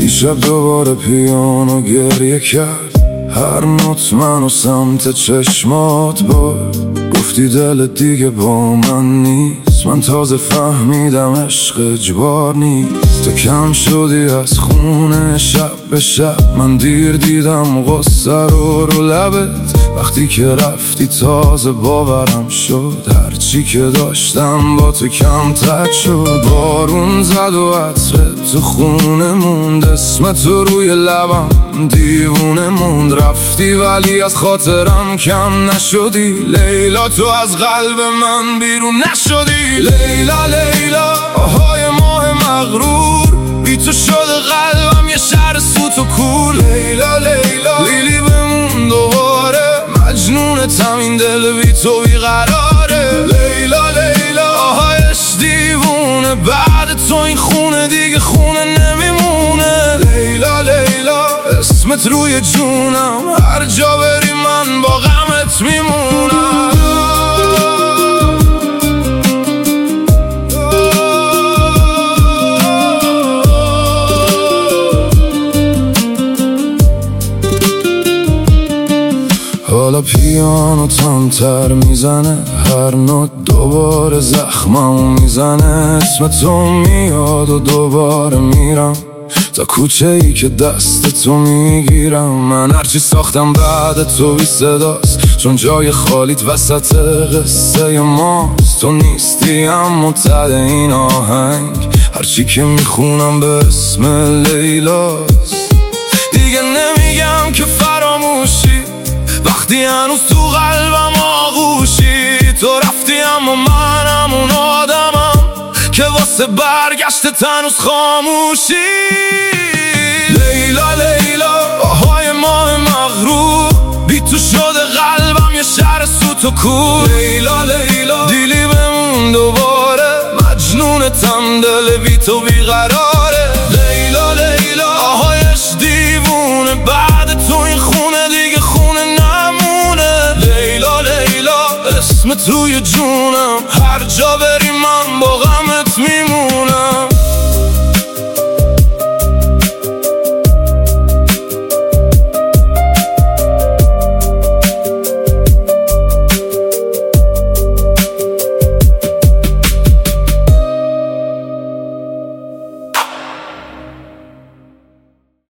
دیشب دوباره پیانو گریه کرد، هر نوت منو سمت چشمات برد. گفتی دلت دیگه با من نیست، من تازه فهمیدم عشق اجبار نیست. تو کم شدی از خونه شب به شب، من دیر دیدم غصه رو لبت. وقتی که رفتی تازه باورم شد، هرچی که داشتم با تو کمتر شد. بارون زد و عطر تو خونه موند، اسم تو روی لبم دیوونه موند. رفتی ولی از خاطرم کم نشدی، لیلا تو از قلب من بیرون نشدی. لیلا لیلا آهای ماه مغرور، بی تو شده قلبم یه شهر سوت و کور. لیلا لیلا لیلی بمون دوباره، مجنونتم این دل بی تو بیقراره. لیلا لیلا آهایش دیوونه، بعد تو این خونه دیگه خونه نمیمونه. لیلا لیلا اسمت روی جونم، هر جا بری من با غمت میمونم. حالا پیانو تندتر میزنه، هر نوت دوباره زخممو میزنه. اسم تو میاد و دوباره میرم، تا کوچه ای که دست تو میگیرم. من هرچی ساختم بعد تو بی صداست، چون جای خالیت وسط قصه ماست. تو نیستی اما ته این آهنگ، هرچی که میخونم به اسم لیلاست. دیگه نمیگم که فراموشی، وقتی هنوز تو قلبم آغوشی. تو رفتی اما من همون آدمم که واسه برگشت هنوز خاموشی. لیلا لیلا آهای ماه مغرور، بی تو شده قلبم یه شهر سوت و کور. لیلا لیلا دیلی بمون دوباره، مجنونتم دل بی تو بیقراره. لیلا لیلا آهایش دیوونه، بعد تو این خونه دیگه خونه نمونه. لیلا لیلا اسمت روی جونم، هر جا